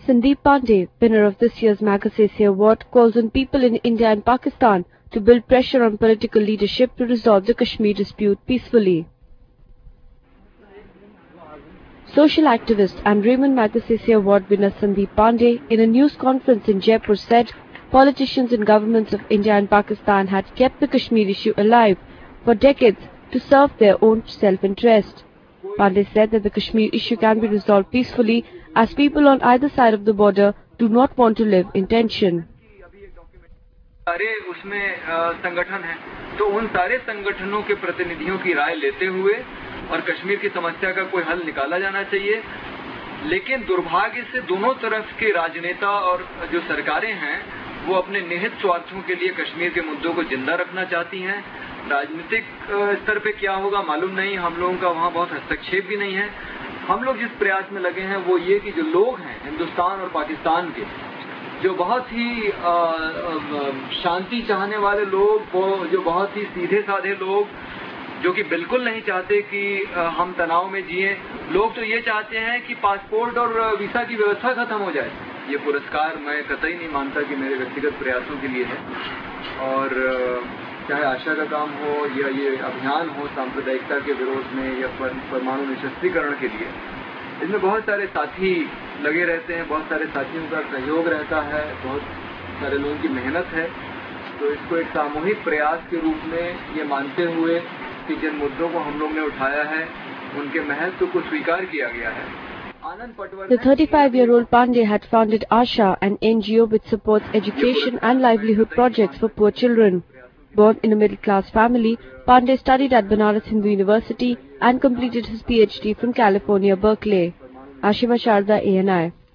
Sandeep Pandey, winner of this year's Magsaysay Award, calls on people in India and Pakistan to build pressure on political leadership to resolve the Kashmir dispute peacefully. Social activist and Raymond Magsaysay Award winner Sandeep Pandey, in a news conference in Jaipur, said politicians and governments of India and Pakistan had kept the Kashmir issue alive for decades to serve their own self-interest. Pandey said that the Kashmir issue can be resolved peacefully as people on either side of the border do not want to live in tension. सारे उसमें संगठन हैं, तो उन सारे संगठनों के प्रतिनिधियों की राय लेते हुए और कश्मीर की समस्या का कोई हल निकाला जाना चाहिए। लेकिन दुर्भाग्य से दोनों तरफ के राजनेता और जो सरकारें हैं वो अपने निहित स्वार्थों के लिए कश्मीर के मुद्दों को जिंदा रखना चाहती हैं। राजनीतिक स्तर पे क्या होगा मालूम नहीं, हम लोगों का वहाँ बहुत हस्तक्षेप भी नहीं है। हम लोग जिस प्रयास में लगे हैं वो ये कि जो लोग हैं हिंदुस्तान और पाकिस्तान के, जो बहुत ही शांति चाहने वाले लोग, वो जो बहुत ही सीधे साधे लोग, जो कि बिल्कुल नहीं चाहते कि हम तनाव में जिए, लोग तो ये चाहते हैं कि पासपोर्ट और वीसा की व्यवस्था खत्म हो जाए। ये पुरस्कार मैं कतई नहीं मानता कि मेरे व्यक्तिगत प्रयासों के लिए है, और चाहे आशा का काम हो या ये अभियान हो सांप्रदायिकता के विरोध में या परमाणु निशस्त्रीकरण के लिए, इसमें बहुत सारे साथी लगे रहते हैं, बहुत सारे साथियों का सहयोग रहता है, बहुत सारे लोगों की मेहनत है। तो इसको एक सामूहिक प्रयास के रूप में ये मानते हुए कि जिन मुद्दों को हम लोग ने उठाया है उनके महत्व को स्वीकार किया गया है। The 35-year-old Pandey had founded Asha, an NGO which supports education and livelihood projects for poor children. Born in a middle-class family, Pandey studied at Banaras Hindu University and completed his PhD from California, Berkeley. Ashima Sharda, ANI.